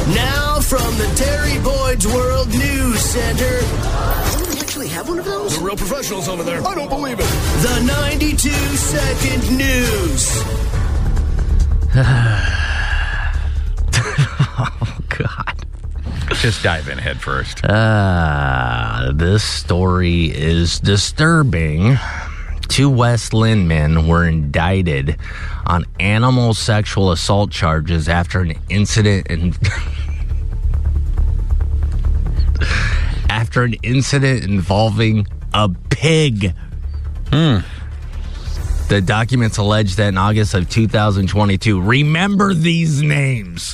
Now from the Terry Boyd's World News Center. Do we actually have one of those? They're real professionals over there. I don't believe it. The 92-second news. Oh, God. Just dive in head first. This story is disturbing. 2 West Lynn men were indicted on animal sexual assault charges after an incident involving a pig. The documents allege that in August of 2022, remember these names: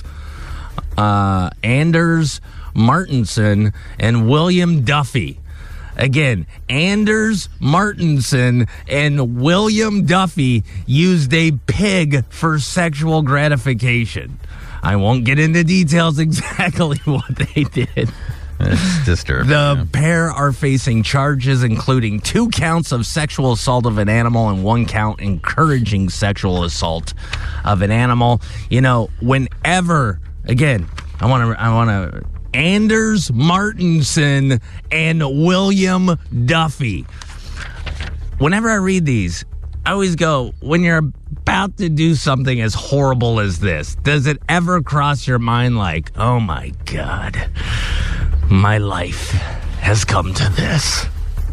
Anders Martinson and William Duffy. Again, Anders Martinson and William Duffy used a pig for sexual gratification. I won't get into details exactly what they did. It's disturbing. The pair are facing charges including 2 counts of sexual assault of an animal and 1 count encouraging sexual assault of an animal. You know, whenever, again, I want to Anders Martinson and William Duffy. Whenever I read these, I always go, when you're about to do something as horrible as this, does it ever cross your mind like, oh my God, my life has come to this?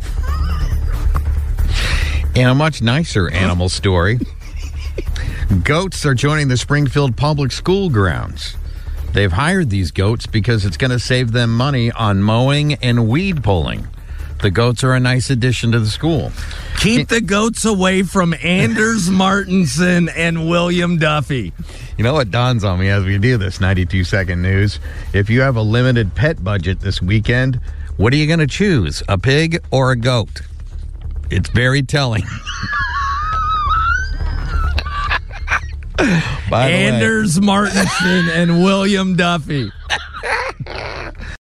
In a much nicer animal story, goats are joining the Springfield Public School grounds. They've hired these goats because it's going to save them money on mowing and weed pulling. The goats are a nice addition to the school. Keep the goats away from Anders Martinson and William Duffy. You know what dawns on me as we do this 92-second news? If you have a limited pet budget this weekend, what are you going to choose, a pig or a goat? It's very telling. Anders Martinson and William Duffy.